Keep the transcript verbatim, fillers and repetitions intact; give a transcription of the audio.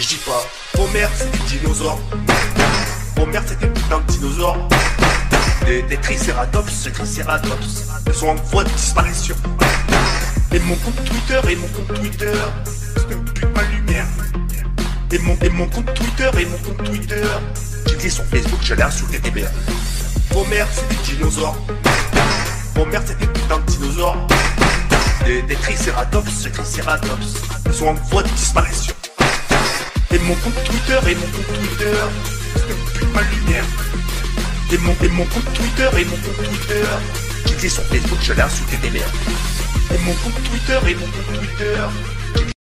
je dis pas, Homer c'est des dinosaures. Homer c'est des putains de dinosaures. Des, des tricératops, des tricératops. Ils sont en voie de disparition. Et mon compte Twitter, et mon compte Twitter, c'est un but de ma lumière. Et mon, et mon compte Twitter, et mon compte Twitter, j'ai dit sur Facebook, j'ai l'air sous les T B R. Homer c'est des dinosaures. Homer c'est des putains de dinosaures. Des, des tricératops, des tricératops. Ils sont en voie de disparition. Et mon compte Twitter, et mon compte Twitter, c'est un but de ma lumière. Et mon, et mon compte Twitter, et mon compte Twitter, j'ai dit sur Facebook, j'ai l'air sous les T B R. Et mon compte Twitter, et mon compte Twitter,